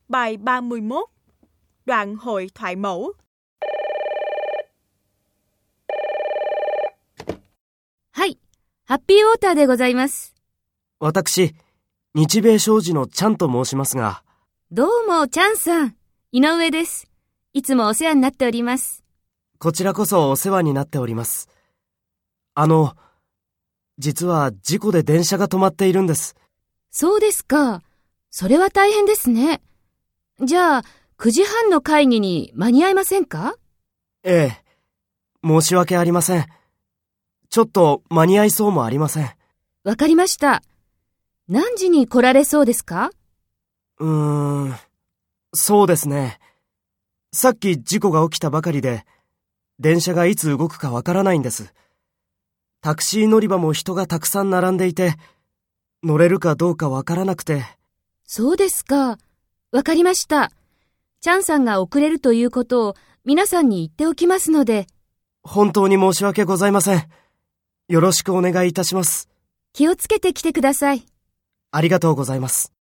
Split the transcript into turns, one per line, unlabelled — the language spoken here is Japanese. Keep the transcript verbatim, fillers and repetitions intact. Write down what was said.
Bài ba mươi mốt. Đoạn hội thoại mẫu.
はい、ハッピーウォーターでございます。
私、日米商事のチャンと申しますが。
どうも、チャンさん。井上です。いつもお世話になっております。
こちらこそお世話になっております。あの、実は事故で電車が止まっているんです。
そうですか。それは大変ですね。じゃあ、くじはんの会議に間に合いませんか？
ええ、申し訳ありません。ちょっと間に合いそうもありません。
わかりました。何時に来られそうですか？
うーん、そうですね。さっき事故が起きたばかりで、電車がいつ動くかわからないんです。タクシー乗り場も人がたくさん並んでいて、乗れるかどうかわからなくて。
そうですか。わかりました。チャンさんが遅れるということを皆さんに言っておきますので。
本当に申し訳ございません。よろしくお願いいたします。
気をつけて来てください。
ありがとうございます。